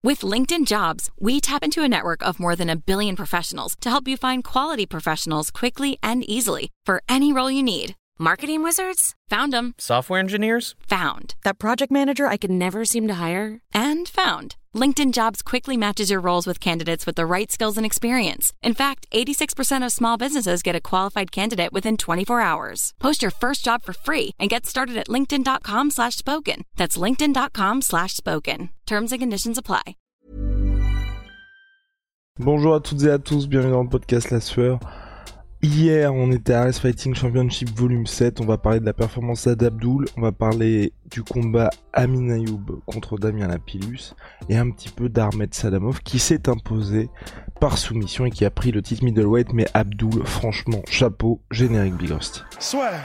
With LinkedIn Jobs, we tap into a network of more than 1 billion professionals to help you find quality professionals quickly and easily for any role you need. Marketing wizards? Found them. Software engineers? Found. That project manager I could never seem to hire? And found. LinkedIn Jobs quickly matches your roles with candidates with the right skills and experience. In fact, 86% of small businesses get a qualified candidate within 24 hours. Post your first job for free and get started at linkedin.com/spoken. That's linkedin.com/spoken. Terms and conditions apply. Bonjour à toutes et à tous, bienvenue dans le podcast La Sueur. Hier, on était à Ares Fighting Championship Volume 7, on va parler de la performance d'Abdul, on va parler du combat Amin Ayoub contre Damien Lapillus, et un petit peu d'Ahmed Sadamov qui s'est imposé par soumission et qui a pris le titre middleweight, mais Abdul, franchement, chapeau, générique Big Rusty. Soit.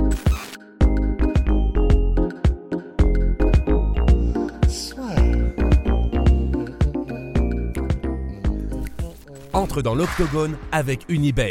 Entre dans l'octogone avec Unibet.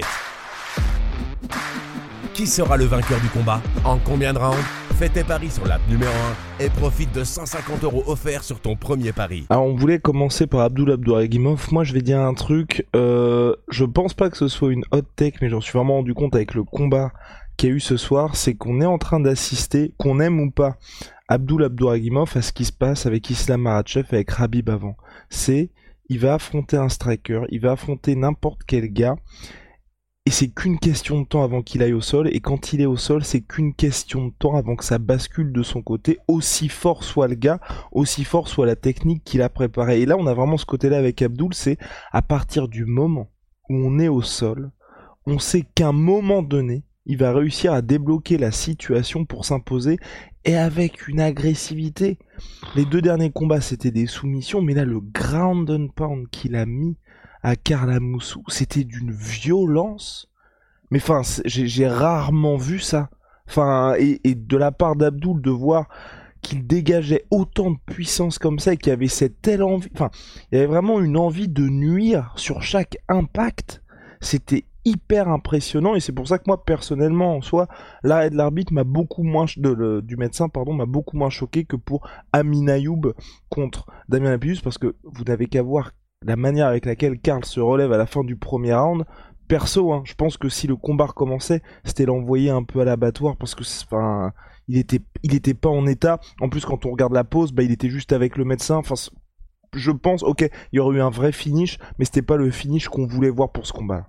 Qui sera le vainqueur du combat? En combien de rounds? Fais tes paris sur l'app numéro 1 et profite de 150 € offerts sur ton premier pari. Alors on voulait commencer par Abduragimov. Moi je vais dire un truc, je pense pas que ce soit une hot take, mais j'en suis vraiment rendu compte avec le combat qu'il y a eu ce soir, c'est qu'on est en train d'assister, qu'on aime ou pas, Abduragimov à ce qui se passe avec Islam Makhachev et avec Khabib avant. Il va affronter un striker, il va affronter n'importe quel gars, et c'est qu'une question de temps avant qu'il aille au sol, et quand il est au sol, c'est qu'une question de temps avant que ça bascule de son côté, aussi fort soit le gars, aussi fort soit la technique qu'il a préparée. Et là, on a vraiment ce côté-là avec Abdul, c'est à partir du moment où on est au sol, on sait qu'à un moment donné, il va réussir à débloquer la situation pour s'imposer, et avec une agressivité. Les deux derniers combats, c'était des soumissions, mais là, le ground and pound qu'il a mis à Karl Amoussou, c'était d'une violence. Mais enfin, j'ai rarement vu ça. Enfin, et de la part d'Abdul, de voir qu'il dégageait autant de puissance comme ça, et qu'il y avait cette telle envie, enfin, il y avait vraiment une envie de nuire sur chaque impact. C'était hyper impressionnant, et c'est pour ça que moi personnellement en soi l'arrêt de l'arbitre m'a beaucoup moins du médecin m'a beaucoup moins choqué que pour Amin Ayoub contre Damien Lapillus, parce que vous n'avez qu'à voir la manière avec laquelle Karl se relève à la fin du premier round. Perso, je pense que si le combat recommençait, c'était l'envoyer un peu à l'abattoir, parce que il était pas en état. En plus, quand on regarde la pause, il était juste avec le médecin. Enfin, je pense, ok, il y aurait eu un vrai finish, mais c'était pas le finish qu'on voulait voir pour ce combat.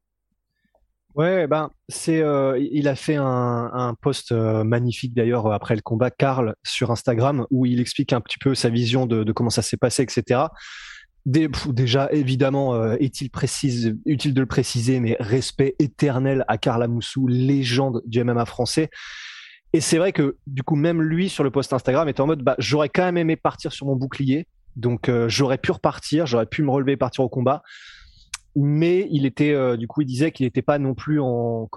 Ouais, il a fait un post magnifique d'ailleurs après le combat, Karl, sur Instagram, où il explique un petit peu sa vision de comment ça s'est passé, etc. Déjà, évidemment, utile de le préciser, mais respect éternel à Karl Amoussou, légende du MMA français. Et c'est vrai que du coup, même lui sur le post Instagram était en mode, j'aurais quand même aimé partir sur mon bouclier, donc j'aurais pu repartir, j'aurais pu me relever et partir au combat. Mais il était, il disait qu'il n'était pas non plus en,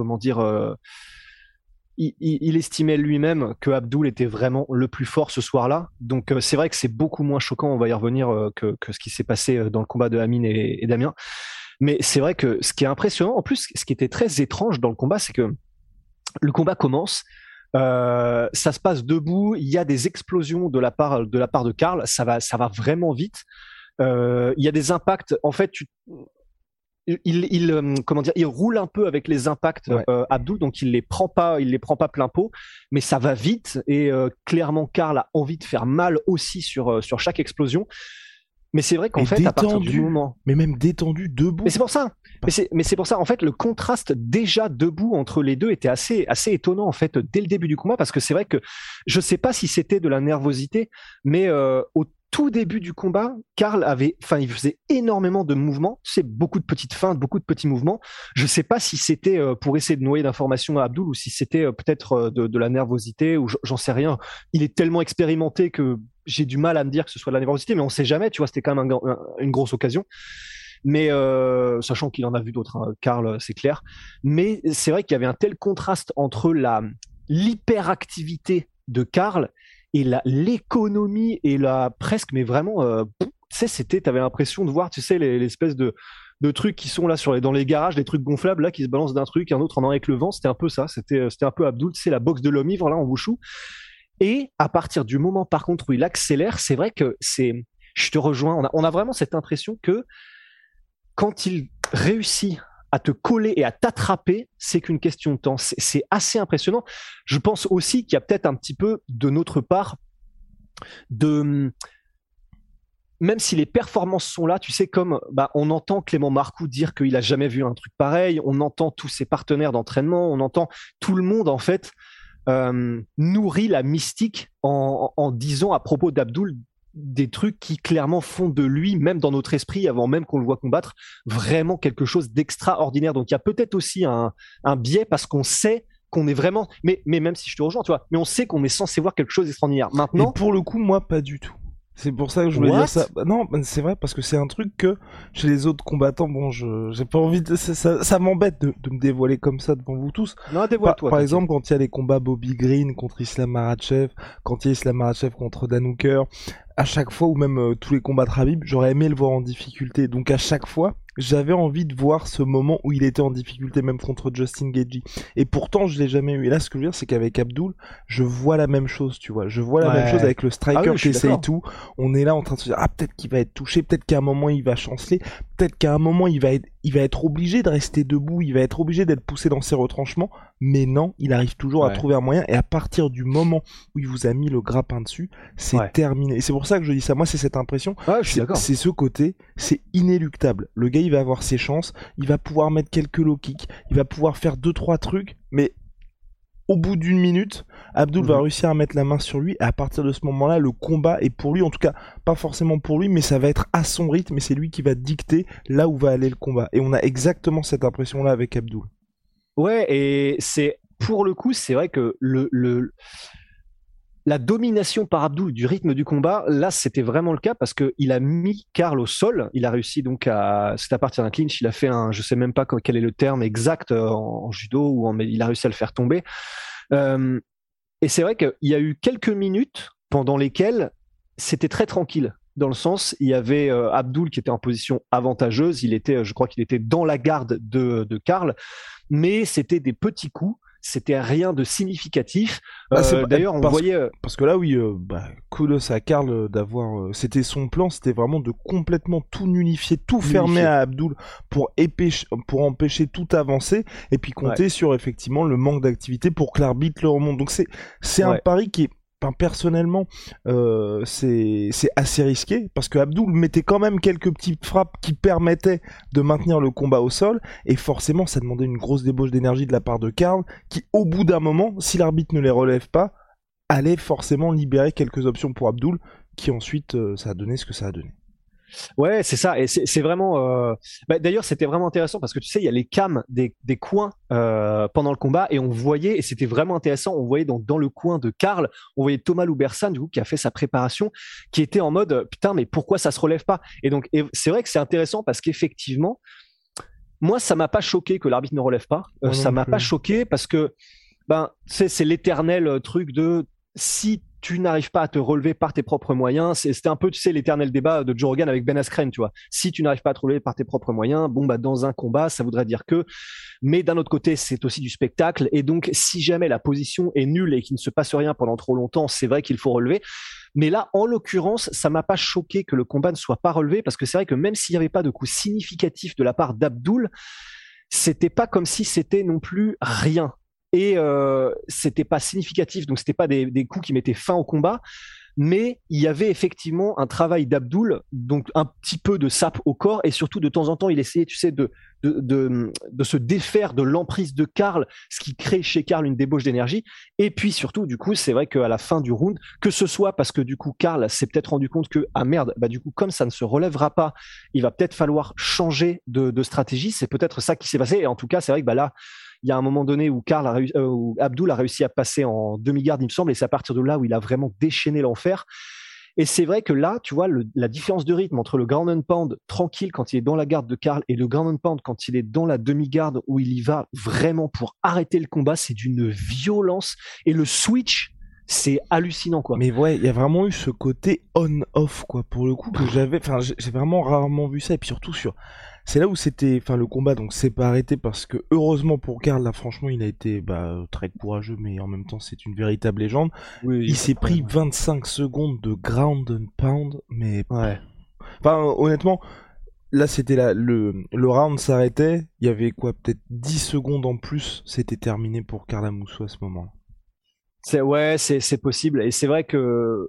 il estimait lui-même que Abdul était vraiment le plus fort ce soir-là. Donc c'est vrai que c'est beaucoup moins choquant, on va y revenir, que ce qui s'est passé dans le combat de Amin et Damien. Mais c'est vrai que ce qui est impressionnant, en plus, ce qui était très étrange dans le combat, c'est que le combat commence, ça se passe debout, il y a des explosions de la part de Karl, ça va vraiment vite. Il y a des impacts, en fait, il roule un peu avec les impacts, ouais. Abdul, donc il les prend pas plein pot, mais ça va vite, et clairement Karl a envie de faire mal aussi sur chaque explosion. Mais c'est vrai qu'en fait, à partir du moment, mais même détendu debout. Mais c'est pour ça. Mais c'est pour ça. En fait, le contraste déjà debout entre les deux était assez étonnant en fait dès le début du combat, parce que c'est vrai que je sais pas si c'était de la nervosité, mais au tout début du combat, Karl il faisait énormément de mouvements, beaucoup de petites feintes, beaucoup de petits mouvements. Je sais pas si c'était pour essayer de noyer d'informations à Abdul, ou si c'était peut-être de la nervosité, ou j'en sais rien. Il est tellement expérimenté que j'ai du mal à me dire que ce soit de la nervosité, mais on sait jamais, tu vois, c'était quand même une grosse occasion. Mais sachant qu'il en a vu d'autres, Karl, c'est clair. Mais c'est vrai qu'il y avait un tel contraste entre l'hyperactivité de Karl et l'économie et presque, mais vraiment, tu sais, t'avais l'impression de voir, tu sais, l'espèce de trucs qui sont là dans les garages, des trucs gonflables là qui se balancent d'un truc, un autre en main avec le vent. C'était un peu ça, c'était un peu Abdul, tu sais, la boxe de l'homme ivre là en wushu. Et à partir du moment par contre où il accélère, c'est vrai que je te rejoins. On a vraiment cette impression que quand il réussit à te coller et à t'attraper, c'est qu'une question de temps. C'est assez impressionnant. Je pense aussi qu'il y a peut-être un petit peu de notre part même si les performances sont là, tu sais, comme on entend Clément Marcoux dire qu'il a jamais vu un truc pareil, on entend tous ses partenaires d'entraînement, on entend tout le monde en fait nourrit la mystique en disant à propos d'Abdul des trucs qui clairement font de lui, même dans notre esprit, avant même qu'on le voit combattre, vraiment quelque chose d'extraordinaire. Donc il y a peut-être aussi un biais parce qu'on sait qu'on est vraiment, mais même si je te rejoins, tu vois, mais on sait qu'on est censé voir quelque chose d'extraordinaire. Maintenant, et pour le coup, moi, pas du tout. C'est pour ça que je voulais dire ça. Non, c'est vrai parce que c'est un truc que chez les autres combattants, bon, j'ai pas envie de, ça m'embête de me dévoiler comme ça devant vous tous. Non, dévoile-toi. Par exemple, quand il y a les combats Bobby Green contre Islam Makhachev, quand il y a Islam Makhachev contre Dan Hooker, à chaque fois, ou même tous les combats de Khabib, j'aurais aimé le voir en difficulté. Donc à chaque fois, j'avais envie de voir ce moment où il était en difficulté, même contre Justin Gaethje. Et pourtant, je l'ai jamais eu. Et là, ce que je veux dire, c'est qu'avec Abdul, je vois la même chose, tu vois. Je vois la même chose avec le striker qui essaye tout. On est là en train de se dire, peut-être qu'il va être touché, peut-être qu'à un moment, il va chanceler, peut-être qu'à un moment, il va être obligé de rester debout, il va être obligé d'être poussé dans ses retranchements. Mais non, il arrive toujours à trouver un moyen. Et à partir du moment où il vous a mis le grappin dessus, c'est terminé. Et c'est pour ça que je dis ça. Moi, c'est cette impression. Je suis d'accord. C'est ce côté, c'est inéluctable. Le gars, il va avoir ses chances, il va pouvoir mettre quelques low kicks, il va pouvoir faire 2-3 trucs, mais au bout d'une minute, Abdul va réussir à mettre la main sur lui, et à partir de ce moment-là, le combat est pour lui, en tout cas, pas forcément pour lui, mais ça va être à son rythme, et c'est lui qui va dicter là où va aller le combat. Et on a exactement cette impression-là avec Abdul. Ouais, et c'est, pour le coup, c'est vrai que la domination par Abdul du rythme du combat, là, c'était vraiment le cas parce qu'il a mis Karl au sol. Il a réussi donc c'était à partir d'un clinch. Il a fait je sais même pas quel est le terme exact en judo mais il a réussi à le faire tomber. Et c'est vrai qu'il y a eu quelques minutes pendant lesquelles c'était très tranquille. Dans le sens, il y avait Abdul qui était en position avantageuse. Je crois qu'il était dans la garde de Karl, mais c'était des petits coups. C'était rien de significatif. D'ailleurs, on voyait. Parce que là, oui, kudos à Karl d'avoir. C'était son plan, c'était vraiment de complètement tout nullifier, tout fermer à Abdul pour empêcher toute avancée, et puis compter sur effectivement le manque d'activité pour que l'arbitre le remonte. Donc c'est un pari qui est. Personnellement, c'est assez risqué parce que Abdul mettait quand même quelques petites frappes qui permettaient de maintenir le combat au sol, et forcément ça demandait une grosse débauche d'énergie de la part de Karl qui, au bout d'un moment, si l'arbitre ne les relève pas, allait forcément libérer quelques options pour Abdul qui ensuite ça a donné ce que ça a donné. Ouais, c'est ça, et c'est vraiment. D'ailleurs, c'était vraiment intéressant parce que tu sais, il y a les cams des coins pendant le combat, et on voyait, et c'était vraiment intéressant, on voyait dans le coin de Karl, on voyait Thomas Loubersan du coup qui a fait sa préparation, qui était en mode putain, mais pourquoi ça se relève pas? Et donc, c'est vrai que c'est intéressant parce qu'effectivement, moi, ça m'a pas choqué que l'arbitre ne relève pas. Ça m'a pas choqué parce que c'est l'éternel truc de si tu n'arrives pas à te relever par tes propres moyens, c'était un peu, tu sais, l'éternel débat de Joe Rogan avec Ben Askren, tu vois. Si tu n'arrives pas à te relever par tes propres moyens, dans un combat, ça voudrait dire que, mais d'un autre côté, c'est aussi du spectacle, et donc, si jamais la position est nulle et qu'il ne se passe rien pendant trop longtemps, c'est vrai qu'il faut relever. Mais là, en l'occurrence, ça m'a pas choqué que le combat ne soit pas relevé, parce que c'est vrai que même s'il n'y avait pas de coup significatif de la part d'Abdul, c'était pas comme si c'était non plus rien. Et c'était pas significatif, donc c'était pas des coups qui mettaient fin au combat, mais il y avait effectivement un travail d'Abdul, donc un petit peu de sape au corps, et surtout de temps en temps il essayait, tu sais, de se défaire de l'emprise de Karl, ce qui crée chez Karl une débauche d'énergie. Et puis surtout, du coup, c'est vrai qu'à la fin du round, que ce soit parce que du coup Karl s'est peut-être rendu compte que merde, du coup comme ça ne se relèvera pas, il va peut-être falloir changer de stratégie. C'est peut-être ça qui s'est passé, et en tout cas c'est vrai que là il y a un moment donné où où Abdul a réussi à passer en demi-garde, il me semble, et c'est à partir de là où il a vraiment déchaîné l'enfer. Et c'est vrai que là, tu vois, la différence de rythme entre le ground and pound tranquille quand il est dans la garde de Karl et le ground and pound quand il est dans la demi-garde où il y va vraiment pour arrêter le combat, c'est d'une violence. Et le switch, c'est hallucinant quoi. Mais ouais, il y a vraiment eu ce côté on-off quoi pour le coup que j'ai vraiment rarement vu ça et puis surtout c'est là où le combat donc s'est pas arrêté parce que heureusement pour Karl là franchement il a été très courageux mais en même temps c'est une véritable légende. Oui, Il s'est pris 25 secondes de ground and pound mais ouais. Enfin honnêtement là c'était le round s'arrêtait, il y avait quoi peut-être 10 secondes en plus, c'était terminé pour Karl Amoussou à ce moment-là. C'est possible et c'est vrai que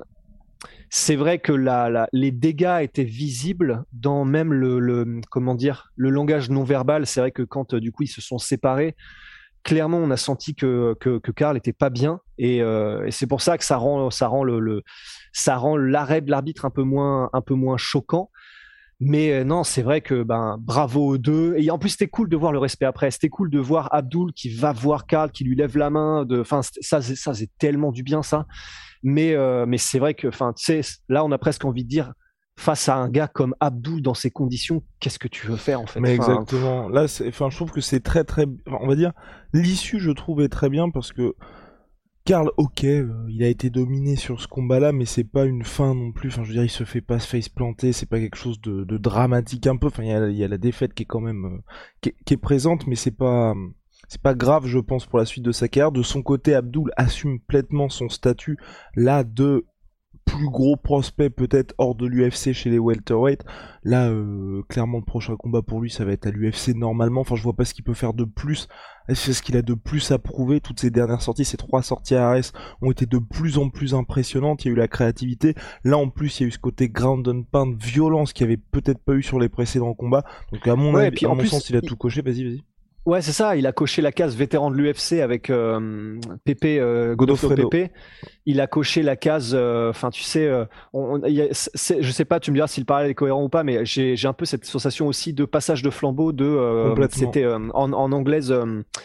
les dégâts étaient visibles dans même le comment dire le langage non verbal. C'est vrai que quand du coup ils se sont séparés, clairement on a senti que Karl était pas bien et c'est pour ça que ça rend l'arrêt de l'arbitre un peu moins choquant. Mais non, c'est vrai que bravo aux deux. Et en plus, c'était cool de voir le respect après. C'était cool de voir Abdul qui va voir Karl, qui lui lève la main. Enfin, ça c'est tellement du bien ça. Mais c'est vrai que, enfin, tu sais, là, on a presque envie de dire, face à un gars comme Abdul dans ces conditions, qu'est-ce que tu veux faire en fait? Mais exactement. Là, je trouve que c'est très très, on va dire, l'issue, je trouve, est très bien parce que Karl, ok, il a été dominé sur ce combat-là, mais c'est pas une fin non plus. Enfin, je veux dire, il se fait pas se face planter, c'est pas quelque chose de dramatique un peu. Enfin, il y a la défaite qui est quand même qui est présente, mais c'est pas grave, je pense, pour la suite de sa carrière. De son côté, Abdul assume pleinement son statut là de plus gros prospect peut-être hors de l'UFC chez les welterweight. Là, clairement, le prochain combat pour lui, ça va être à l'UFC normalement. Enfin, je vois pas ce qu'il peut faire de plus. C'est ce qu'il a de plus à prouver. Toutes ces dernières sorties, ces 3 sorties à ARS ont été de plus en plus impressionnantes. Il y a eu la créativité. Là, en plus, il y a eu ce côté ground and pound, violence qu'il n'y avait peut-être pas eu sur les précédents combats. Donc, à mon avis, à mon sens, il a tout coché. Vas-y. Ouais, c'est ça. Il a coché la case vétéran de l'UFC avec Pepe, Godofredo. Pepe. Il a coché la case. Enfin, tu sais, je sais pas. Tu me diras si le parallèle est cohérent ou pas, mais j'ai un peu cette sensation aussi de passage de flambeau c'était en anglaise.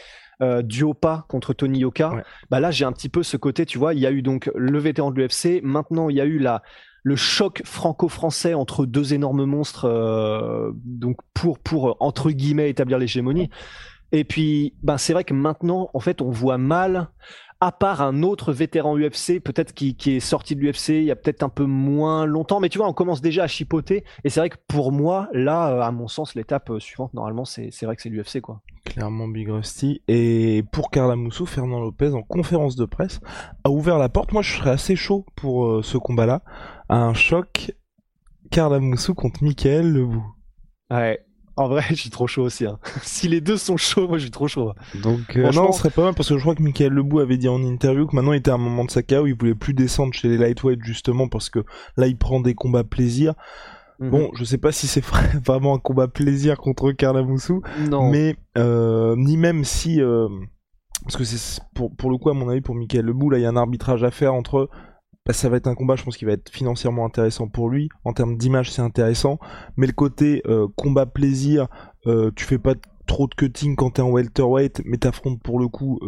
Duopa contre Tony Yoka. Ouais. Là, j'ai un petit peu ce côté. Tu vois, il y a eu donc le vétéran de l'UFC. Maintenant, il y a eu le choc franco-français entre deux énormes monstres, donc pour entre guillemets établir l'hégémonie. Et puis, c'est vrai que maintenant, en fait, on voit mal, à part un autre vétéran UFC, peut-être qui est sorti de l'UFC il y a peut-être un peu moins longtemps, mais tu vois, on commence déjà à chipoter. Et c'est vrai que pour moi, là, à mon sens, l'étape suivante, normalement, c'est vrai que c'est l'UFC, quoi. Clairement Big Rusty. Et pour Karl Amoussou, Fernand Lopez, en conférence de presse, a ouvert la porte. Moi, je serais assez chaud pour ce combat-là. Un choc Karl Amoussou contre Michael Lebou. Ouais. En vrai, je suis trop chaud aussi. Hein. Si les deux sont chauds, moi je suis trop chaud. Donc non, ce serait pas mal parce que je crois que Michael Lebou avait dit en interview que maintenant il était à un moment de sa carrière où il voulait plus descendre chez les lightweight justement parce que là il prend des combats plaisir. Bon, je sais pas si c'est vraiment un combat plaisir contre Karl Amoussou, mais ni même si parce que c'est pour le coup à mon avis pour Michael Lebou là il y a un arbitrage à faire entre ça va être un combat, je pense, qui va être financièrement intéressant pour lui. En termes d'image, c'est intéressant. Mais le côté combat plaisir, tu fais pas trop de cutting quand t'es en welterweight, mais t'affrontes pour le coup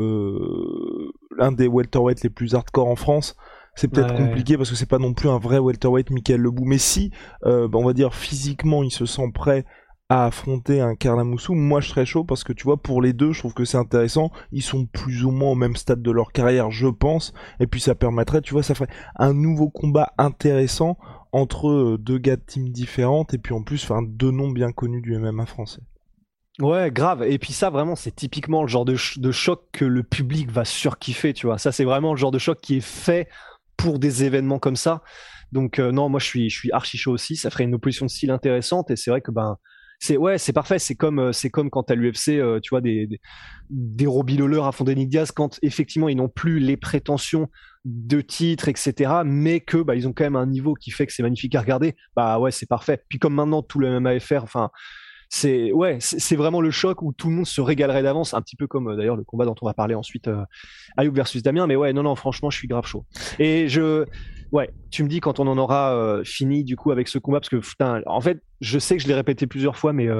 l'un des welterweight les plus hardcore en France. C'est peut-être compliqué parce que c'est pas non plus un vrai welterweight Michael Lebou. Mais si, on va dire physiquement, il se sent prêt à affronter un Karl Amoussou, moi je serais chaud parce que tu vois pour les deux je trouve que c'est intéressant, ils sont plus ou moins au même stade de leur carrière je pense, et puis ça permettrait, tu vois, ça ferait un nouveau combat intéressant entre deux gars de teams différentes et puis en plus deux noms bien connus du MMA français. Ouais, grave. Et puis ça, vraiment, c'est typiquement le genre de choc que le public va surkiffer, tu vois. Ça, c'est vraiment le genre de choc qui est fait pour des événements comme ça. Donc non, moi je suis archi chaud aussi. Ça ferait une opposition de style intéressante et c'est vrai que c'est parfait. C'est comme quand à l'UFC, tu vois des Robbie Lawler à fond Nick Diaz quand effectivement ils n'ont plus les prétentions de titres, etc. Mais que ils ont quand même un niveau qui fait que c'est magnifique à regarder. Ouais, c'est parfait. Puis comme maintenant tout le MMA FR, enfin c'est vraiment le choc où tout le monde se régalerait d'avance, un petit peu comme d'ailleurs le combat dont on va parler ensuite, Ayoub versus Damien. Mais ouais, non, franchement, je suis grave chaud. Et tu me dis quand on en aura fini du coup avec ce combat, parce que putain, en fait, je sais que je l'ai répété plusieurs fois, mais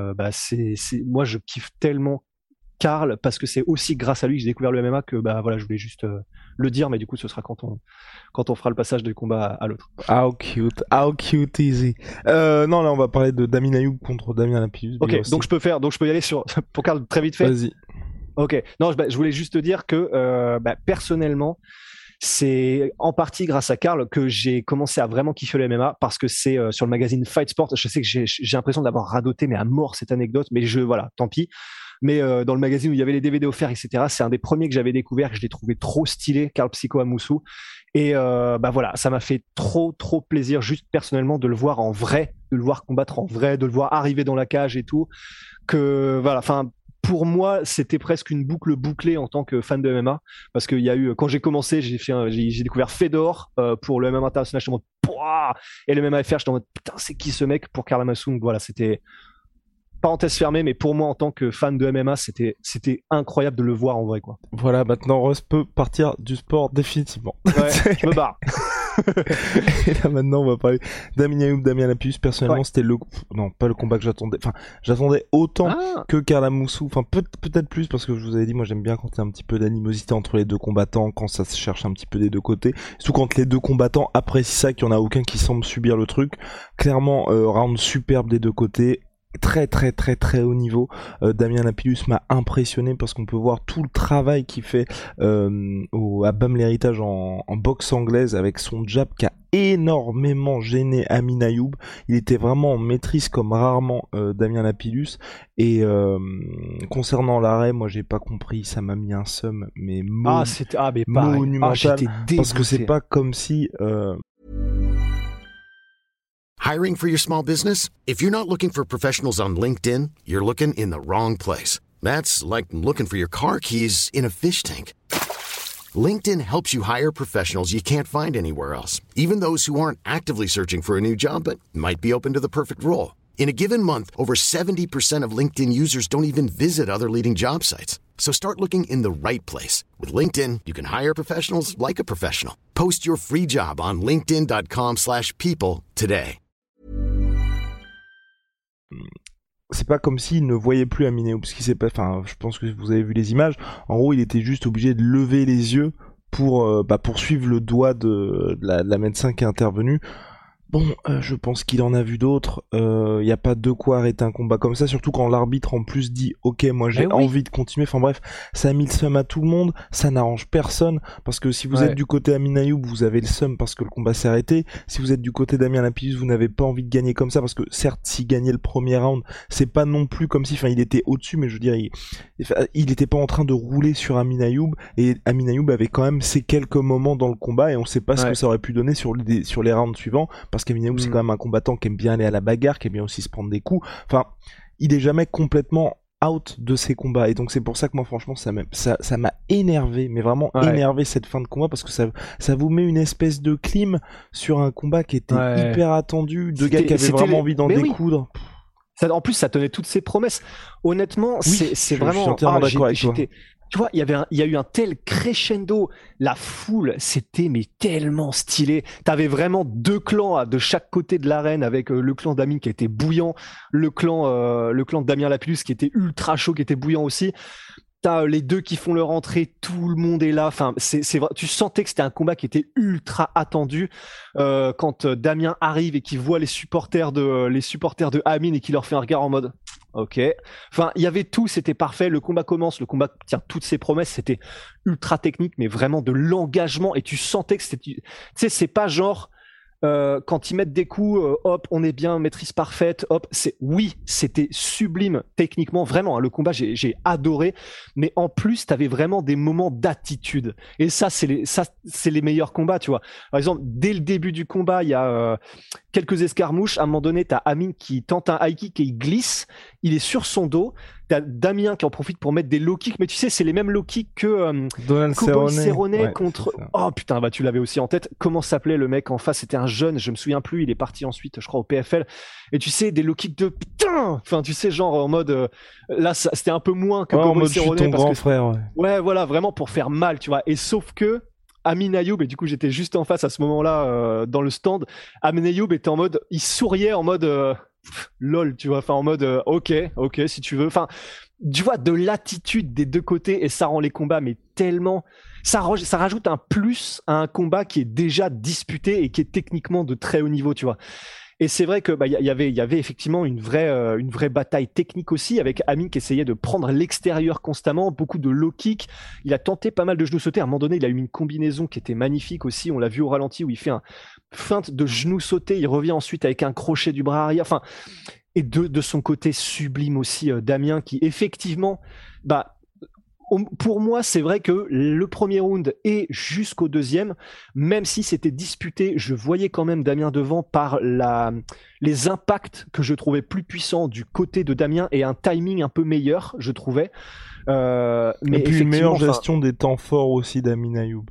moi je kiffe tellement Karl parce que c'est aussi grâce à lui que j'ai découvert le MMA que voilà, je voulais juste le dire, mais du coup ce sera quand on fera le passage du combat à l'autre. How cute easy. Non, là on va parler de Damien Ayoub contre Damien Lapillus. Ok, donc je peux y aller pour Karl très vite fait. Vas-y. Ok, non, je voulais juste te dire que personnellement, c'est en partie grâce à Karl que j'ai commencé à vraiment kiffer le MMA, parce que c'est sur le magazine Fight Sport. Je sais que j'ai l'impression d'avoir radoté mais à mort cette anecdote, mais voilà, tant pis. Mais dans le magazine où il y avait les DVD offerts, etc., c'est un des premiers que j'avais découvert, que je l'ai trouvé trop stylé, Karl Psycho Amoussou. Et voilà, ça m'a fait trop plaisir, juste personnellement, de le voir en vrai, de le voir combattre en vrai, de le voir arriver dans la cage et tout. Que voilà, enfin, pour moi, c'était presque une boucle bouclée en tant que fan de MMA, parce qu'il y a eu, quand j'ai commencé, j'ai découvert Fedor pour le MMA international, j'étais en mode pouah, et le MMA FR, j'étais en mode putain, c'est qui ce mec pour Karl Amoussou. Donc voilà, c'était parenthèse fermée, mais pour moi, en tant que fan de MMA, c'était incroyable de le voir en vrai, quoi. Voilà, maintenant Russ peut partir du sport définitivement. Ouais, je me barre. Et là maintenant on va parler d'Amin Ayoub, Damien Lapillus. Personnellement c'était non pas le combat que j'attendais, enfin j'attendais autant que Karl Amoussou, enfin peut-être plus, parce que je vous avais dit, moi j'aime bien quand il y a un petit peu d'animosité entre les deux combattants, quand ça se cherche un petit peu des deux côtés, surtout quand les deux combattants apprécient ça, qu'il y en a aucun qui semble subir le truc. Clairement round superbe des deux côtés, très haut niveau. Damien Lapillus m'a impressionné parce qu'on peut voir tout le travail qu'il fait à BAM l'héritage en boxe anglaise, avec son jab qui a énormément gêné Amin Ayoub. Il était vraiment en maîtrise comme rarement Damien Lapillus. Et concernant l'arrêt, moi j'ai pas compris, ça m'a mis un seum mais monumental, parce que c'est pas comme si Hiring for your small business? If you're not looking for professionals on LinkedIn, you're looking in the wrong place. That's like looking for your car keys in a fish tank. LinkedIn helps you hire professionals you can't find anywhere else, even those who aren't actively searching for a new job but might be open to the perfect role. In a given month, over 70% of LinkedIn users don't even visit other leading job sites. So start looking in the right place. With LinkedIn, you can hire professionals like a professional. Post your free job on linkedin.com/people today. C'est pas comme s'il ne voyait plus Amin Ayoub, ce qui s'est pas, enfin, je pense que vous avez vu les images. En gros, il était juste obligé de lever les yeux pour suivre le doigt de la médecin qui est intervenue. Bon, je pense qu'il en a vu d'autres. Y a pas de quoi arrêter un combat comme ça, surtout quand l'arbitre en plus dit ok, moi j'ai envie de continuer. Enfin bref, ça a mis le seum à tout le monde, ça n'arrange personne, parce que si vous êtes du côté Amin Ayoub, vous avez le seum parce que le combat s'est arrêté. Si vous êtes du côté Damien Lapillus, vous n'avez pas envie de gagner comme ça, parce que certes, s'il gagnait le premier round, c'est pas non plus comme si, enfin, il était au-dessus, mais je veux dire, il était pas en train de rouler sur Amin Ayoub, et Amin Ayoub avait quand même ses quelques moments dans le combat, et on sait pas ce que ça aurait pu donner sur les rounds suivants, parce qu'Amin Ayoub c'est quand même un combattant qui aime bien aller à la bagarre, qui aime bien aussi se prendre des coups. Enfin, il est jamais complètement out de ses combats, et donc c'est pour ça que moi franchement ça m'a énervé, mais vraiment énervé cette fin de combat, parce que ça vous met une espèce de clim sur un combat qui était hyper attendu, deux gars qui avaient vraiment envie d'en découdre. En plus, ça tenait toutes ses promesses. Honnêtement, c'est vraiment. Je suis entièrement d'accord avec toi. Tu vois, il y a eu un tel crescendo. La foule, c'était tellement stylé. T'avais vraiment deux clans de chaque côté de l'arène, avec le clan d'Amin qui était bouillant, le clan de Damien Lapillus qui était ultra chaud, qui était bouillant aussi. T'as les deux qui font leur entrée, tout le monde est là. Enfin, c'est vrai. Tu sentais que c'était un combat qui était ultra attendu. Quand Damien arrive et qu'il voit les supporters de Amin et qu'il leur fait un regard en mode ok. Enfin, il y avait tout, c'était parfait. Le combat commence, le combat tient toutes ses promesses. C'était ultra technique, mais vraiment de l'engagement. Et tu sentais que c'était, tu sais, c'est pas genre quand ils mettent des coups, hop, on est bien, maîtrise parfaite, hop, c'était sublime techniquement, vraiment, hein, le combat, j'ai adoré, mais en plus, t'avais vraiment des moments d'attitude, et ça, c'est les meilleurs combats, tu vois. Par exemple, dès le début du combat, il y a quelques escarmouches, à un moment donné, t'as Amin qui tente un high kick et il glisse, il est sur son dos, t'as Damien qui en profite pour mettre des low kicks, mais tu sais, c'est les mêmes low kicks que Donald Cerrone contre... Oh putain, bah tu l'avais aussi en tête. Comment s'appelait le mec en face? C'était un jeune, je me souviens plus, il est parti ensuite, je crois, au PFL. Et tu sais, des low kicks de putain! Enfin, tu sais, genre en mode... là, c'était un peu moins que en mode Cerrone, je suis ton grand frère, ouais, voilà, vraiment pour faire mal, tu vois. Et sauf que Amin Ayoub, et du coup j'étais juste en face à ce moment-là dans le stand, Amin Ayoub était en mode... Il souriait en mode... lol, tu vois, enfin en mode ok si tu veux, enfin tu vois, de l'attitude des deux côtés, et ça rend les combats mais tellement, ça rajoute un plus à un combat qui est déjà disputé et qui est techniquement de très haut niveau, tu vois. Et c'est vrai que y avait effectivement une vraie bataille technique aussi, avec Amine qui essayait de prendre l'extérieur constamment, beaucoup de low kick. Il a tenté pas mal de genoux sautés. À un moment donné, il a eu une combinaison qui était magnifique aussi. On l'a vu au ralenti où il fait un feinte de genoux sautés. Il revient ensuite avec un crochet du bras arrière. Enfin, et de son côté sublime aussi, Damien qui effectivement, pour moi, c'est vrai que le premier round et jusqu'au deuxième, même si c'était disputé, je voyais quand même Damien devant par les impacts que je trouvais plus puissants du côté de Damien et un timing un peu meilleur, je trouvais. Mais et puis une meilleure gestion des temps forts aussi d'Amin Ayoub.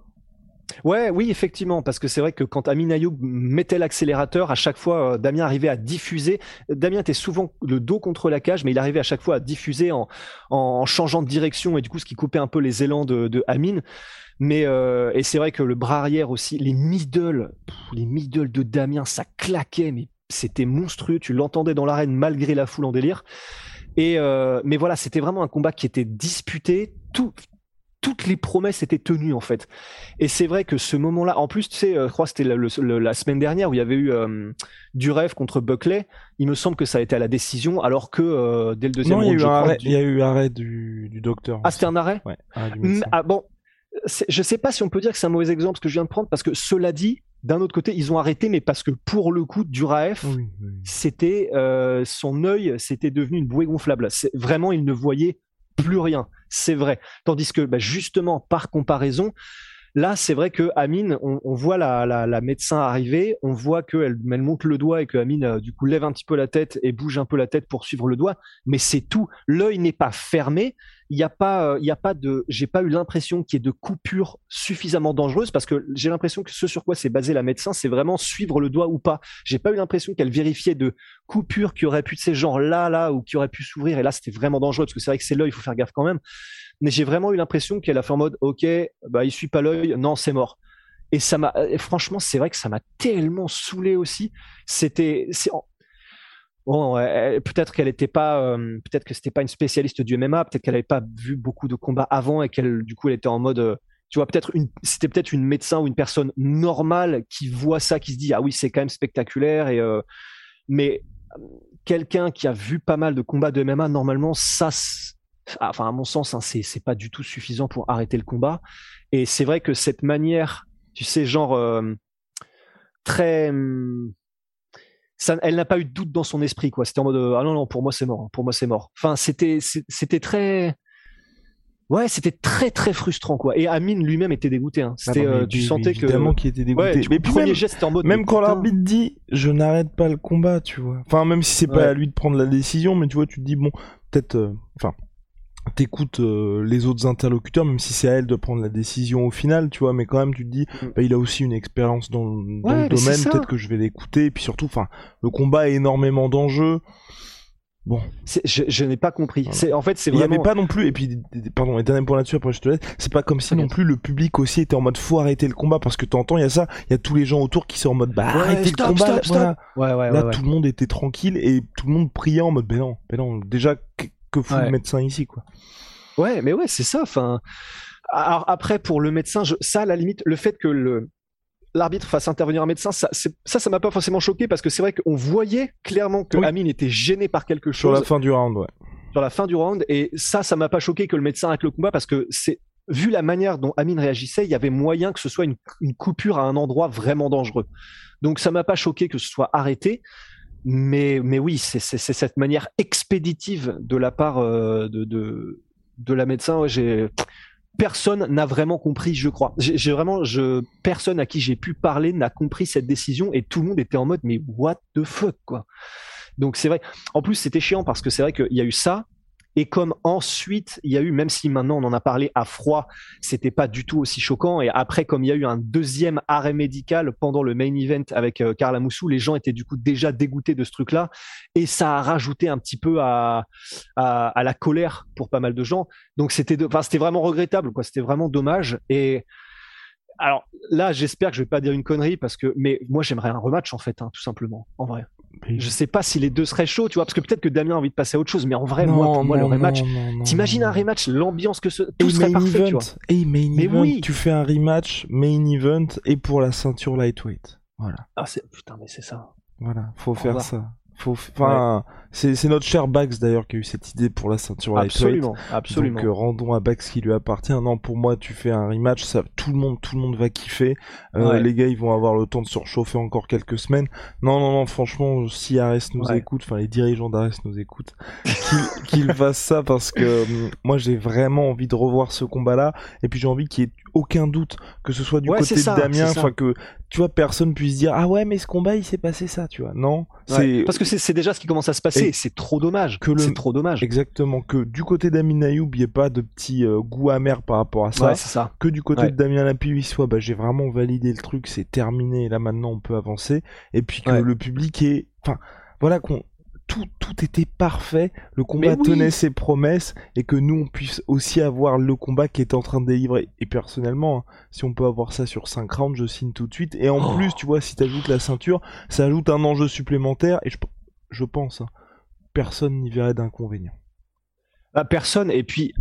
Oui, effectivement, parce que c'est vrai que quand Amin Ayoub mettait l'accélérateur, à chaque fois, Damien arrivait à diffuser. Damien était souvent le dos contre la cage, mais il arrivait à chaque fois à diffuser en changeant de direction, et du coup, ce qui coupait un peu les élans de Amin. Mais et c'est vrai que le bras arrière aussi, les middle de Damien, ça claquait, mais c'était monstrueux. Tu l'entendais dans l'arène malgré la foule en délire. Mais voilà, c'était vraiment un combat qui était disputé. Toutes les promesses étaient tenues en fait. Et c'est vrai que ce moment-là, en plus, tu sais, je crois que c'était la semaine dernière où il y avait eu Durev contre Buckley. Il me semble que ça a été à la décision, alors que dès le deuxième round, il y a eu arrêt du docteur. Ah, c'était un arrêt ? Ouais. Bon, je sais pas si on peut dire que c'est un mauvais exemple ce que je viens de prendre, parce que cela dit, d'un autre côté, ils ont arrêté, mais parce que pour le coup, Duraev, c'était son œil, c'était devenu une bouée gonflable. Vraiment, il ne voyait plus rien, c'est vrai. Tandis que justement, par comparaison, là, c'est vrai que Amine, on voit la médecin arriver, on voit qu'elle monte le doigt et que Amine du coup lève un petit peu la tête et bouge un peu la tête pour suivre le doigt, mais c'est tout. L'œil n'est pas fermé. Il y a pas j'ai pas eu l'impression qu'il y ait de coupure suffisamment dangereuse, parce que j'ai l'impression que ce sur quoi s'est basé la médecin, c'est vraiment suivre le doigt ou pas. J'ai pas eu l'impression qu'elle vérifiait de coupures qui auraient pu de ces genres là ou qui auraient pu s'ouvrir, et là c'était vraiment dangereux parce que c'est vrai que c'est l'œil, il faut faire gaffe quand même. Mais j'ai vraiment eu l'impression qu'elle a fait en mode ok, il suit pas l'œil, non c'est mort. Et franchement, c'est vrai que ça m'a tellement saoulé aussi. Bon, peut-être qu'elle était pas, peut-être que c'était pas une spécialiste du MMA, peut-être qu'elle avait pas vu beaucoup de combats avant et qu'elle, du coup, elle était en mode, tu vois, c'était peut-être une médecin ou une personne normale qui voit ça, qui se dit ah oui, c'est quand même spectaculaire, mais quelqu'un qui a vu pas mal de combats de MMA, normalement, enfin à mon sens, c'est pas du tout suffisant pour arrêter le combat. Et c'est vrai que cette manière, tu sais, genre très elle n'a pas eu de doute dans son esprit, quoi. C'était en mode ah non, pour moi c'est mort, Enfin, c'était très, c'était très très frustrant, quoi. Et Amine lui-même était dégoûté, hein. Tu sentais que évidemment qu'il était dégoûté. Mais le premier geste c'était en mode même quand l'arbitre dit je n'arrête pas le combat, tu vois. Enfin, même si c'est pas à lui de prendre la décision, mais tu vois, tu te dis bon, peut-être, t'écoutes les autres interlocuteurs, même si c'est à elle de prendre la décision au final, tu vois, mais quand même tu te dis il a aussi une expérience dans le domaine, peut-être que je vais l'écouter. Et puis surtout, le combat a énormément d'enjeux. Bon, je n'ai pas compris. Voilà. En fait, c'est vraiment. Il y vraiment. avait pas non plus. Et puis, pardon, et dernier point là-dessus. Après, je te laisse. C'est pas comme si non plus le public aussi était en mode faut arrêter le combat, parce que t'entends, il y a ça, il y a tous les gens autour qui sont en mode arrêtez le combat. Stop. Voilà. Là, tout le monde était tranquille et tout le monde priait en mode mais non. Déjà que fout le médecin ici, quoi. Ouais, mais c'est ça. Enfin, alors après pour le médecin, ça à la limite, le fait que l'arbitre fasse intervenir un médecin, ça m'a pas forcément choqué, parce que c'est vrai qu'on voyait clairement que Amine était gêné par quelque chose sur la fin du round, Sur la fin du round, et ça m'a pas choqué que le médecin arrête le combat, parce que vu la manière dont Amine réagissait, il y avait moyen que ce soit une coupure à un endroit vraiment dangereux. Donc ça m'a pas choqué que ce soit arrêté. Mais oui, c'est cette manière expéditive de la part de la médecin. Personne n'a vraiment compris, je crois. Personne à qui j'ai pu parler n'a compris cette décision, et tout le monde était en mode mais what the fuck, quoi. Donc c'est vrai. En plus, c'était chiant parce que c'est vrai qu'il y a eu ça. Et comme ensuite, il y a eu, même si maintenant on en a parlé à froid, c'était pas du tout aussi choquant. Et après, comme il y a eu un deuxième arrêt médical pendant le main event avec Carla Moussou, les gens étaient du coup déjà dégoûtés de ce truc-là. Et ça a rajouté un petit peu à la colère pour pas mal de gens. Donc c'était vraiment regrettable, quoi. C'était vraiment dommage. Et alors là, j'espère que je vais pas dire une connerie, mais moi j'aimerais un rematch en fait, hein, tout simplement, en vrai. Je sais pas si les deux seraient chauds, tu vois, parce que peut-être que Damien a envie de passer à autre chose, mais en vrai, pour moi, le rematch, t'imagines un rematch, l'ambiance que tout serait parfait, tu vois. Et main event, tu fais un rematch, main event, et pour la ceinture lightweight. Voilà. Ah, putain, mais c'est ça. Voilà, faut Au revoir. faire ça. Enfin, c'est notre cher Bax d'ailleurs qui a eu cette idée pour la ceinture lightweight. Absolument. Donc rendons à Bax ce qui lui appartient. Non, pour moi, tu fais un rematch, ça, tout le monde va kiffer. Les gars, ils vont avoir le temps de se réchauffer encore quelques semaines. Non, franchement, si Ares nous écoute, enfin les dirigeants d'Ares nous écoutent, qu'ils fassent ça parce que moi, j'ai vraiment envie de revoir ce combat-là. Et puis j'ai envie qu'il y ait aucun doute que ce soit du côté de Damien, enfin que tu vois personne puisse dire ah ouais mais ce combat il s'est passé ça, tu vois. Non, parce que c'est déjà ce qui commence à se passer. C'est trop dommage. C'est trop dommage. Exactement, que du côté d'Amin Ayoub, il n'y ait pas de petit goût amer par rapport à ça. Ouais, c'est ça. Que du côté de Damien Lapille, il soit j'ai vraiment validé le truc, c'est terminé. Là maintenant on peut avancer. Et puis que le public est, enfin voilà qu'on tout était parfait, le combat tenait ses promesses et que nous on puisse aussi avoir le combat qui est en train de délivrer. Et personnellement, si on peut avoir ça sur 5 rounds, je signe tout de suite. Et en plus, tu vois, si t'ajoutes la ceinture, ça ajoute un enjeu supplémentaire et je pense, personne n'y verrait d'inconvénient. Personne, et puis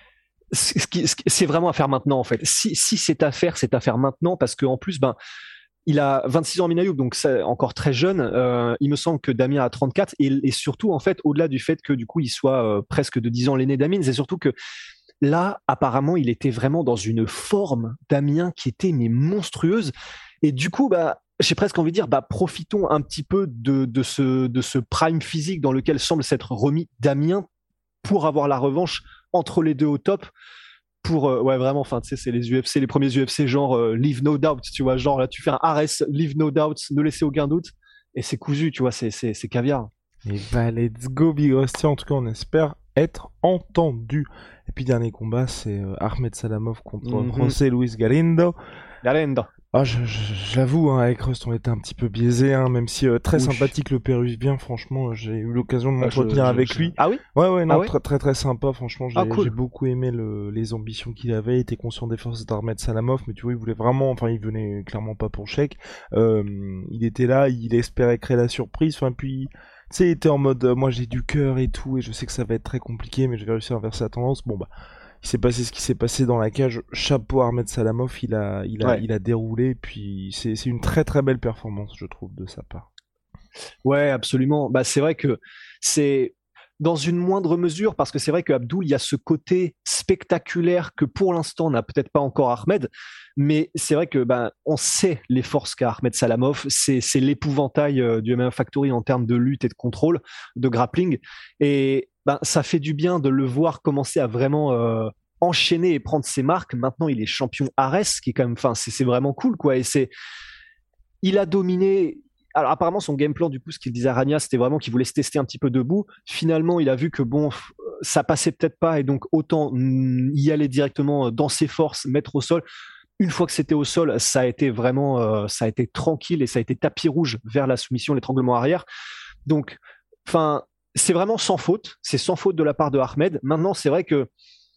c'est vraiment à faire maintenant en fait. Si c'est à faire maintenant parce qu'en plus, il a 26 ans, Minayoub, donc c'est encore très jeune. Il me semble que Damien a 34 et surtout en fait, au-delà du fait que du coup il soit presque de 10 ans l'aîné d'Amine, c'est surtout que là, apparemment, il était vraiment dans une forme, Damien, qui était mais monstrueuse. Et du coup, j'ai presque envie de dire, profitons un petit peu de ce prime physique dans lequel semble s'être remis Damien pour avoir la revanche entre les deux au top. Pour vraiment, enfin tu sais, c'est les UFC, les premiers UFC genre leave no doubt, tu vois, genre là tu fais un Ares leave no doubt, ne laissez aucun doute, et c'est cousu, tu vois, c'est caviar. Et let's go Big Rusty, en tout cas on espère être entendu. Et puis dernier combat, c'est Ahmed Salamov contre José Luis Galindo. Ah, j'avoue, avec Rust, on était un petit peu biaisé, même si très sympathique le Péruvien, franchement, j'ai eu l'occasion de m'entretenir avec lui. Ah oui? Ouais, non, très sympa, franchement, j'ai beaucoup aimé les ambitions qu'il avait, il était conscient des forces d'Ahmed Salamov, mais tu vois, il voulait vraiment, enfin, il venait clairement pas pour le chèque, il était là, il espérait créer la surprise, enfin, puis, tu sais, il était en mode, moi j'ai du cœur et tout, et je sais que ça va être très compliqué, mais je vais réussir à inverser la tendance, il s'est passé ce qui s'est passé dans la cage. Chapeau à Ahmed Salamov, il a déroulé. Puis c'est une très très belle performance, je trouve, de sa part. Ouais, absolument. C'est vrai que c'est dans une moindre mesure, parce que c'est vrai que Abdul, il y a ce côté spectaculaire que pour l'instant n'a peut-être pas encore Ahmed, mais c'est vrai que on sait les forces qu'a Ahmed Salamov. C'est l'épouvantail du MMA Factory en termes de lutte et de contrôle, de grappling, et ça fait du bien de le voir commencer à vraiment enchaîner et prendre ses marques. Maintenant, il est champion Ares, qui est quand même, enfin, c'est vraiment cool, quoi. Et il a dominé. Alors apparemment, son game plan, du coup, ce qu'il disait à Rania, c'était vraiment qu'il voulait se tester un petit peu debout. Finalement, il a vu que ça passait peut-être pas, et donc autant y aller directement dans ses forces, mettre au sol. Une fois que c'était au sol, ça a été vraiment, ça a été tranquille et ça a été tapis rouge vers la soumission, l'étranglement arrière. Donc, enfin. C'est vraiment sans faute. C'est sans faute de la part de Ahmed. Maintenant, c'est vrai que,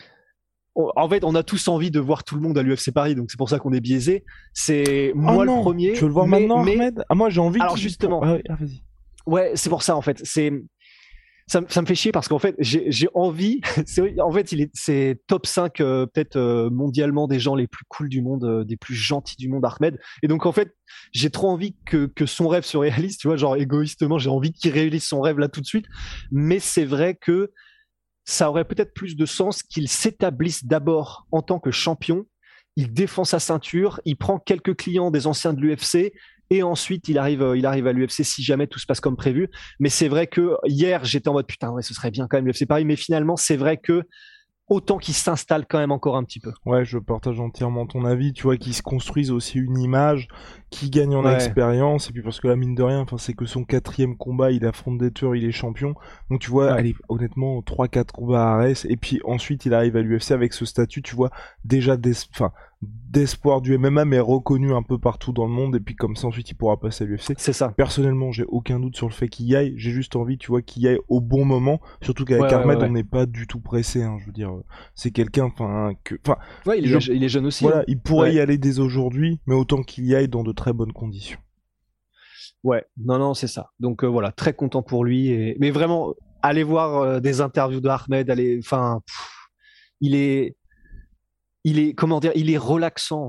en fait, on a tous envie de voir tout le monde à l'UFC Paris, donc c'est pour ça qu'on est biaisé. C'est moi le premier. Tu veux le voir maintenant, Ahmed? Ah, moi, j'ai envie. Alors justement. Vas-y. Ouais, c'est pour ça en fait. Ça me fait chier parce qu'en fait, j'ai envie. En fait, c'est top 5 peut-être mondialement des gens les plus cool du monde, des plus gentils du monde, Ahmed. Et donc en fait, j'ai trop envie que son rêve se réalise. Tu vois, genre égoïstement, j'ai envie qu'il réalise son rêve là tout de suite. Mais c'est vrai que ça aurait peut-être plus de sens qu'il s'établisse d'abord en tant que champion. Il défend sa ceinture, il prend quelques clients des anciens de l'UFC. Et ensuite, il arrive à l'UFC si jamais tout se passe comme prévu. Mais c'est vrai que hier, j'étais en mode putain, ouais, ce serait bien quand même l'UFC Paris. Mais finalement, c'est vrai que autant qu'il s'installe quand même encore un petit peu. Ouais, je partage entièrement ton avis. Tu vois, qu'ils se construisent aussi une image, qui gagne en expérience. Et puis parce que là, mine de rien, c'est que son 4e combat, il affronte des tueurs, il est champion. Donc tu vois, allez, honnêtement, 3-4 combats à Ares. Et puis ensuite, il arrive à l'UFC avec ce statut, tu vois, déjà d'espoir du MMA, mais reconnu un peu partout dans le monde, et puis comme ça ensuite il pourra passer à l'UFC. C'est ça. Personnellement, j'ai aucun doute sur le fait qu'il y aille, j'ai juste envie, tu vois, qu'il y aille au bon moment, surtout qu'avec Ahmed, on n'est pas du tout pressé, je veux dire, c'est quelqu'un, il est jeune aussi. Voilà, il pourrait y aller dès aujourd'hui, mais autant qu'il y aille dans de très bonnes conditions. Ouais, non, c'est ça. Donc voilà, très content pour lui, mais vraiment, allez voir des interviews de Ahmed, il est comment dire, il est relaxant en fait.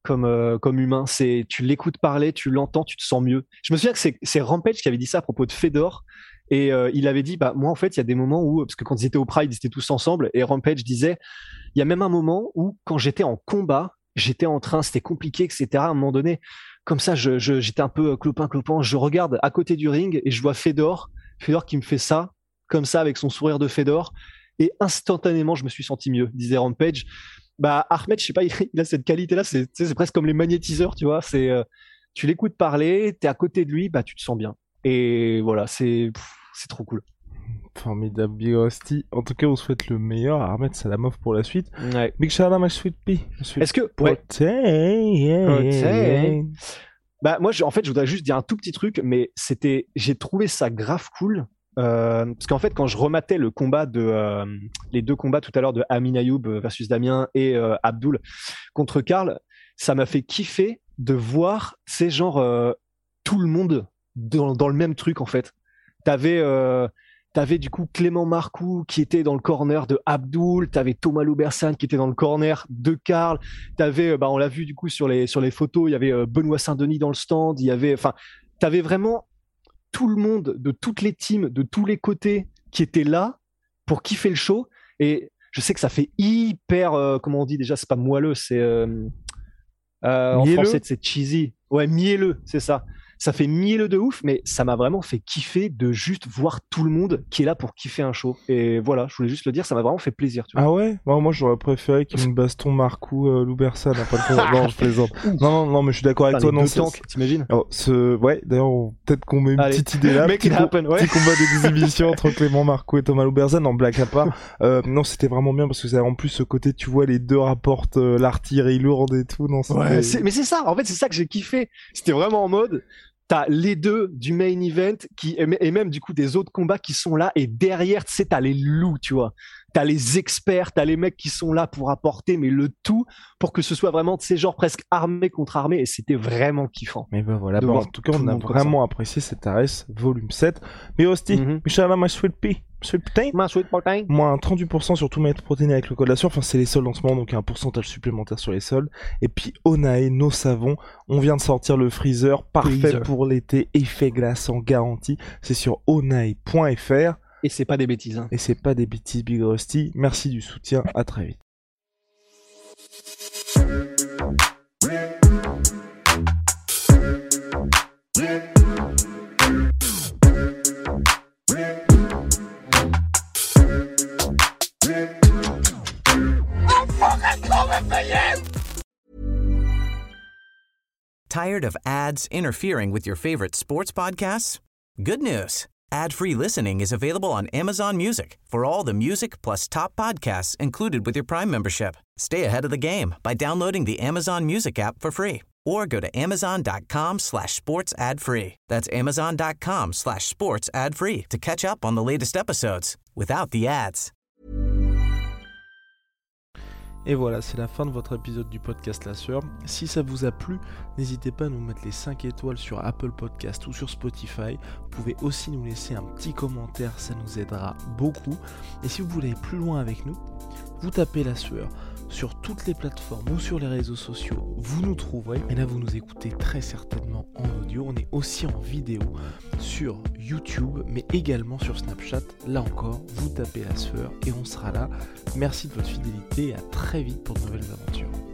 comme humain. Tu l'écoutes parler, tu l'entends, tu te sens mieux. Je me souviens que c'est Rampage qui avait dit ça à propos de Fedor. Et il avait dit, moi en fait, il y a des moments où, parce que quand ils étaient au Pride, ils étaient tous ensemble, et Rampage disait, il y a même un moment où, quand j'étais en combat, j'étais en train, c'était compliqué, etc. À un moment donné, comme ça, j'étais un peu clopin, je regarde à côté du ring et je vois Fedor qui me fait ça, comme ça, avec son sourire de Fedor, et instantanément, je me suis senti mieux, disait Rampage. Ahmed, je sais pas, il a cette qualité-là, c'est presque comme les magnétiseurs, tu vois, tu l'écoutes parler, t'es à côté de lui, tu te sens bien. Et voilà, c'est trop cool. Formidable, Big Rusty. En tout cas, on souhaite le meilleur à Ahmed Salamov pour la suite. Ouais. Big shout out my sweet pea. Est-ce que... moi, en fait, je voudrais juste dire un tout petit truc, mais j'ai trouvé ça grave cool. Parce qu'en fait, quand je rematais les deux combats tout à l'heure de Amin Ayoub versus Damien et Abdul contre Karl, ça m'a fait kiffer de voir tout le monde dans le même truc, en fait. T'avais du coup Clément Marcoux qui était dans le corner de Abdul, t'avais Thomas Loubersan qui était dans le corner de Karl, t'avais, on l'a vu du coup sur les photos, il y avait Benoît Saint-Denis dans le stand, t'avais vraiment tout le monde de toutes les teams, de tous les côtés qui étaient là pour kiffer le show. Et je sais que ça fait hyper, comment on dit déjà, c'est pas moelleux, c'est en français c'est cheesy. Ouais, mielleux, c'est ça. Ça fait mielleux de ouf, mais ça m'a vraiment fait kiffer de juste voir tout le monde qui est là pour kiffer un show. Et voilà, je voulais juste le dire, ça m'a vraiment fait plaisir. Tu vois. Ah ouais? Moi j'aurais préféré qu'il y ait une baston Marcoux Loubersan. Non, je plaisante. Non, mais je suis d'accord avec toi. Non, tanks, t'imagines? Ouais, d'ailleurs, peut-être qu'on met une petite idée là. Petit combat d'exhibition entre Clément Marcoux et Thomas Loubersan, en blague à part. Non, c'était vraiment bien parce que en plus ce côté, tu vois, les deux rapportent l'artillerie lourde et tout. Non, mais c'est ça. En fait, c'est ça que j'ai kiffé. C'était vraiment en mode. T'as les deux du main event et même du coup des autres combats qui sont là, et derrière, tu sais, t'as les loups, tu vois. T'as les experts, t'as les mecs qui sont là pour apporter, mais le tout pour que ce soit vraiment, tu sais, genre presque armé contre armé, et c'était vraiment kiffant. Mais voilà, en tout cas, on a vraiment apprécié cet ARS volume 7. Mais Hostie, Inch'Allah, my sweet pea. Moins 38% sur tout mes protéines avec le code la sueur. Enfin, c'est les soldes en ce moment, donc il y a un pourcentage supplémentaire sur les soldes. Et puis, Onae, nos savons. On vient de sortir le freezer, parfait pour l'été, effet glaçant garanti. C'est sur onae.fr. Et c'est pas des bêtises. Et c'est pas des bêtises, Big Rusty. Merci du soutien, à très vite. Tired of ads interfering with your favorite sports podcasts? Good news. Ad-free listening is available on Amazon Music for all the music plus top podcasts included with your Prime membership. Stay ahead of the game by downloading the Amazon Music app for free or go to amazon.com/sports ad free. That's amazon.com/sports ad free to catch up on the latest episodes without the ads. Et voilà, c'est la fin de votre épisode du podcast La Sueur. Si ça vous a plu, n'hésitez pas à nous mettre les 5 étoiles sur Apple Podcast ou sur Spotify. Vous pouvez aussi nous laisser un petit commentaire, ça nous aidera beaucoup. Et si vous voulez aller plus loin avec nous, vous tapez La Sueur sur toutes les plateformes ou sur les réseaux sociaux, vous nous trouverez. Et là, vous nous écoutez très certainement en audio. On est aussi en vidéo sur YouTube, mais également sur Snapchat. Là encore, vous tapez La Sueur et on sera là. Merci de votre fidélité et à très vite pour de nouvelles aventures.